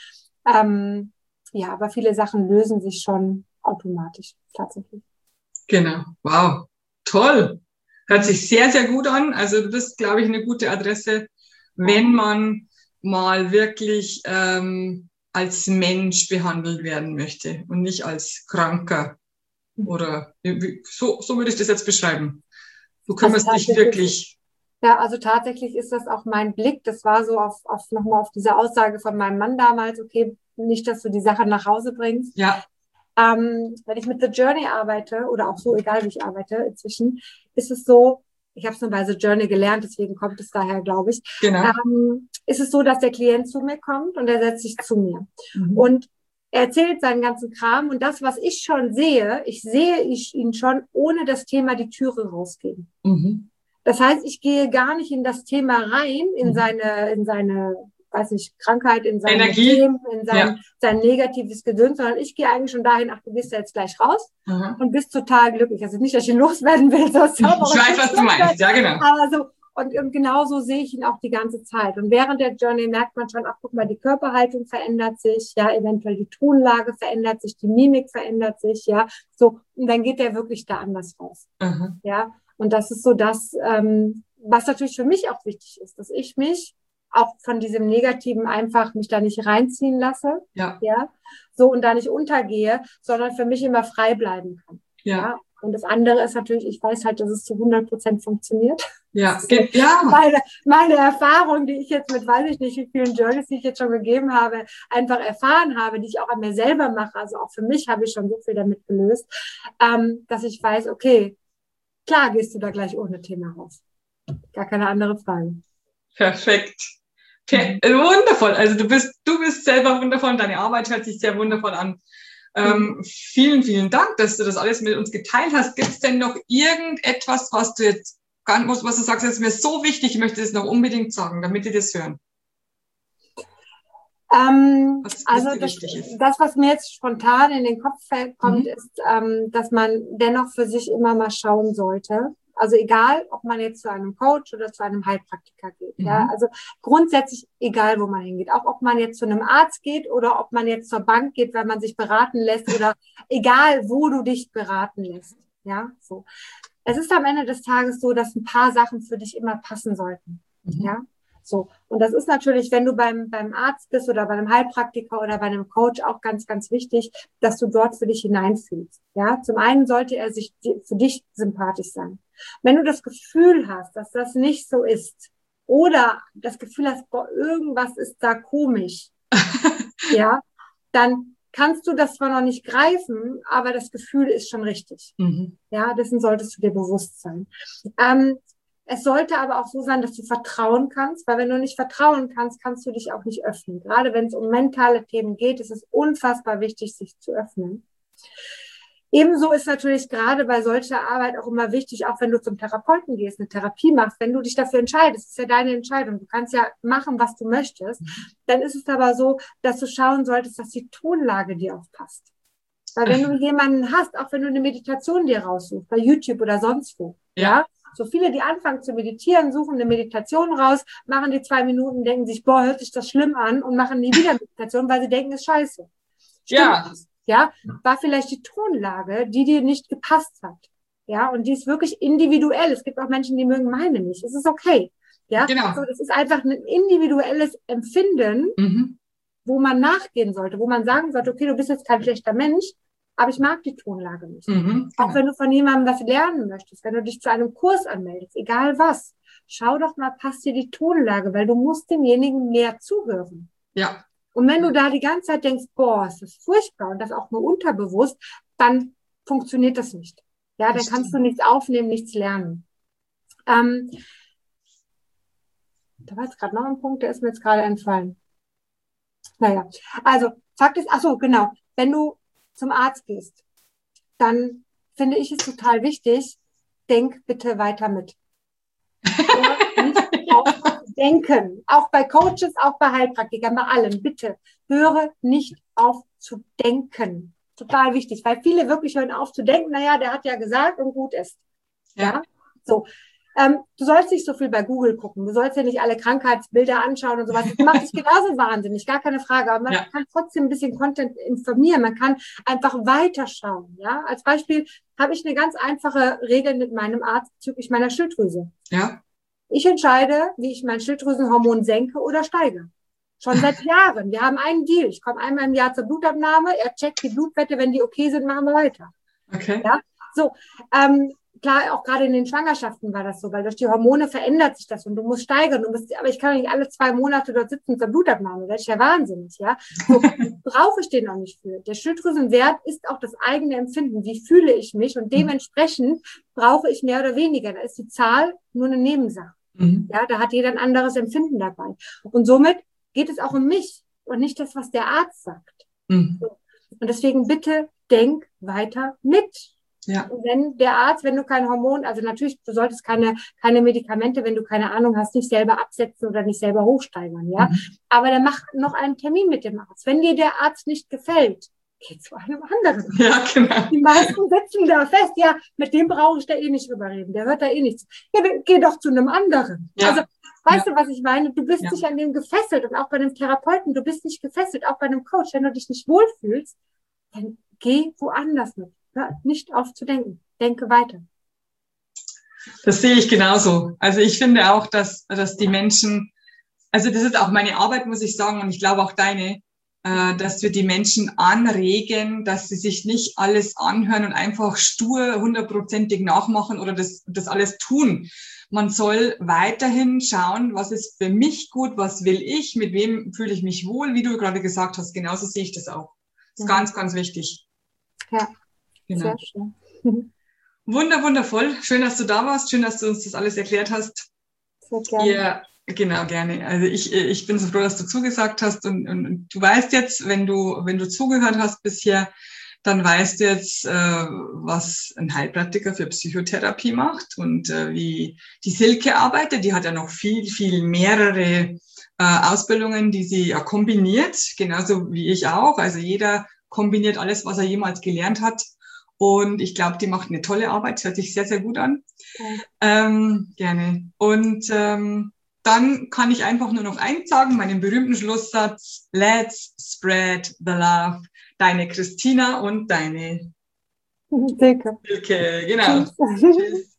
Aber viele Sachen lösen sich schon automatisch, tatsächlich. Genau. Wow. Toll. Hört sich sehr, sehr gut an. Also du bist, glaube ich, eine gute Adresse, wenn man mal wirklich als Mensch behandelt werden möchte und nicht als Kranker. Oder so würde ich das jetzt beschreiben. Du kümmerst dich wirklich. Ja, also tatsächlich ist das auch mein Blick. Das war so nochmal auf diese Aussage von meinem Mann damals, okay, nicht, dass du die Sache nach Hause bringst. Ja. Wenn ich mit The Journey arbeite oder auch so, egal wie ich arbeite inzwischen, ist es so, ich habe es nur bei The Journey gelernt, deswegen kommt es daher, glaube ich, ist es so, dass der Klient zu mir kommt und er setzt sich zu mir. Und er erzählt seinen ganzen Kram und das, was ich schon sehe, sehe ihn schon ohne das Thema die Türe rausgehen. Das heißt, ich gehe gar nicht in das Thema rein, in seine weiß nicht, Krankheit, in sein System, in sein negatives Gedöns, sondern ich gehe eigentlich schon dahin, ach, du gehst ja jetzt gleich raus und bist total glücklich. Also nicht, dass ich ihn loswerden will. So, ich weiß, was du meinst, ja, genau. Aber so, und genauso sehe ich ihn auch die ganze Zeit. Und während der Journey merkt man schon, ach, guck mal, die Körperhaltung verändert sich, eventuell die Tonlage verändert sich, die Mimik verändert sich, so, und dann geht der wirklich da anders raus. Und das ist so das, was natürlich für mich auch wichtig ist, dass ich mich auch von diesem Negativen einfach mich da nicht reinziehen lasse, so, und da nicht untergehe, sondern für mich immer frei bleiben kann. Und das andere ist natürlich, ich weiß halt, dass es zu 100% funktioniert. Meine Erfahrung, die ich jetzt mit, weiß ich nicht, wie vielen Journeys, die ich jetzt schon gegeben habe, einfach erfahren habe, die ich auch an mir selber mache, also auch für mich habe ich schon so viel damit gelöst, dass ich weiß, okay, klar gehst du da gleich ohne Thema raus. Gar keine andere Frage. Perfekt. Wundervoll. Also du bist selber wundervoll. Deine Arbeit hört sich sehr wundervoll an. Vielen, vielen Dank, dass du das alles mit uns geteilt hast. Gibt es denn noch irgendetwas, was du jetzt was du sagst, das ist mir so wichtig, ich möchte das noch unbedingt sagen, damit die das hören? Also das, was mir jetzt spontan in den Kopf kommt, ist, dass man dennoch für sich immer mal schauen sollte. Also egal, ob man jetzt zu einem Coach oder zu einem Heilpraktiker geht. Also grundsätzlich egal, wo man hingeht. Auch ob man jetzt zu einem Arzt geht oder ob man jetzt zur Bank geht, weil man sich beraten lässt oder egal, wo du dich beraten lässt. So. Es ist am Ende des Tages so, dass ein paar Sachen für dich immer passen sollten. So. Und das ist natürlich, wenn du beim Arzt bist oder bei einem Heilpraktiker oder bei einem Coach auch ganz, ganz wichtig, dass du dort für dich hineinfühlst. Zum einen sollte er für dich sympathisch sein. Wenn du das Gefühl hast, dass das nicht so ist oder das Gefühl hast, boah, irgendwas ist da komisch, dann kannst du das zwar noch nicht greifen, aber das Gefühl ist schon richtig. Dessen solltest du dir bewusst sein. Es sollte aber auch so sein, dass du vertrauen kannst, weil wenn du nicht vertrauen kannst, kannst du dich auch nicht öffnen. Gerade wenn es um mentale Themen geht, ist es unfassbar wichtig, sich zu öffnen. Ebenso ist natürlich gerade bei solcher Arbeit auch immer wichtig, auch wenn du zum Therapeuten gehst, eine Therapie machst, wenn du dich dafür entscheidest, ist ja deine Entscheidung, du kannst ja machen, was du möchtest, dann ist es aber so, dass du schauen solltest, dass die Tonlage dir auch passt. Weil wenn du jemanden hast, auch wenn du eine Meditation dir raussuchst, bei YouTube oder sonst wo, ja, so viele, die anfangen zu meditieren, suchen eine Meditation raus, machen die 2 Minuten, denken sich, boah, hört sich das schlimm an und machen nie wieder Meditation, weil sie denken, es ist scheiße. Stimmt. Ja, war vielleicht die Tonlage, die dir nicht gepasst hat. Ja, und die ist wirklich individuell. Es gibt auch Menschen, die mögen meine nicht. Es ist okay. Ja, Genau. so, das ist einfach ein individuelles Empfinden, wo man nachgehen sollte, wo man sagen sollte, okay, du bist jetzt kein schlechter Mensch, aber ich mag die Tonlage nicht. Auch wenn du von jemandem was lernen möchtest, wenn du dich zu einem Kurs anmeldest, egal was, schau doch mal, passt dir die Tonlage, weil du musst demjenigen mehr zuhören. Ja. Und wenn du da die ganze Zeit denkst, boah, es ist furchtbar und das auch nur unterbewusst, dann funktioniert das nicht. Ja, dann kannst du nichts aufnehmen, nichts lernen. Da war jetzt gerade noch ein Punkt, der ist mir jetzt gerade entfallen. Naja, also Fakt ist, ach so, genau, wenn du zum Arzt gehst, dann finde ich es total wichtig, denk bitte weiter mit. Nicht denken. Auch bei Coaches, auch bei Heilpraktikern, bei allen. Bitte höre nicht auf zu denken. Total wichtig, weil viele wirklich hören auf zu denken, naja, der hat ja gesagt und gut ist. Ja, so. Du sollst nicht so viel bei Google gucken. Du sollst ja nicht alle Krankheitsbilder anschauen und sowas. Das macht dich genauso wahnsinnig, gar keine Frage. Aber man kann trotzdem ein bisschen Content informieren. Man kann einfach weiterschauen. Ja, als Beispiel habe ich eine ganz einfache Regel mit meinem Arzt bezüglich meiner Schilddrüse. Ja. Ich entscheide, wie ich mein Schilddrüsenhormon senke oder steige. Schon seit Jahren. Wir haben einen Deal. Ich komme einmal im Jahr zur Blutabnahme. Er checkt die Blutwerte. Wenn die okay sind, machen wir weiter. Okay. Ja, so. Klar, auch gerade in den Schwangerschaften war das so, weil durch die Hormone verändert sich das und du musst steigern. Aber ich kann nicht alle 2 Monate dort sitzen zur Blutabnahme. Das ist ja wahnsinnig, ja. So brauche ich den auch nicht für. Der Schilddrüsenwert ist auch das eigene Empfinden. Wie fühle ich mich? Und dementsprechend brauche ich mehr oder weniger. Da ist die Zahl nur eine Nebensache. Ja, da hat jeder ein anderes Empfinden dabei. Und somit geht es auch um mich und nicht das, was der Arzt sagt. So. Und deswegen bitte denk weiter mit. Ja. Und wenn der Arzt, wenn du kein Hormon, also natürlich, du solltest keine Medikamente, wenn du keine Ahnung hast, nicht selber absetzen oder nicht selber hochsteigern, ja. Aber dann mach noch einen Termin mit dem Arzt. Wenn dir der Arzt nicht gefällt, geh zu einem anderen. Ja, genau. Die meisten setzen da fest, ja, mit dem brauche ich da eh nicht drüber reden, der hört da eh nichts. Ja, geh doch zu einem anderen. Ja. Also, weißt du, was ich meine? Du bist nicht an dem gefesselt und auch bei einem Therapeuten, du bist nicht gefesselt, auch bei einem Coach. Wenn du dich nicht wohlfühlst, dann geh woanders mit. Hör nicht auf zu denken. Denke weiter. Das sehe ich genauso. Also ich finde auch, dass die Menschen, also das ist auch meine Arbeit, muss ich sagen, und ich glaube auch deine, dass wir die Menschen anregen, dass sie sich nicht alles anhören und einfach stur 100%ig nachmachen oder das alles tun. Man soll weiterhin schauen, was ist für mich gut, was will ich, mit wem fühle ich mich wohl, wie du gerade gesagt hast. Genauso sehe ich das auch. Das ist ganz, ganz wichtig. Ja. Genau. Sehr schön. Wundervoll. Schön, dass du da warst. Schön, dass du uns das alles erklärt hast. Sehr gerne. Ja, genau, gerne. Also ich bin so froh, dass du zugesagt hast und du weißt jetzt, wenn du zugehört hast bisher, dann weißt du jetzt, was ein Heilpraktiker für Psychotherapie macht und wie die Silke arbeitet. Die hat ja noch viel mehrere Ausbildungen, die sie ja kombiniert, genauso wie ich auch. Also jeder kombiniert alles, was er jemals gelernt hat. Und ich glaube, die macht eine tolle Arbeit. Das hört sich sehr, sehr gut an. Okay. Gerne. Und dann kann ich einfach nur noch eins sagen, meinen berühmten Schlusssatz. Let's spread the love. Deine Christina und deine Silke. Silke. Genau. Tschüss.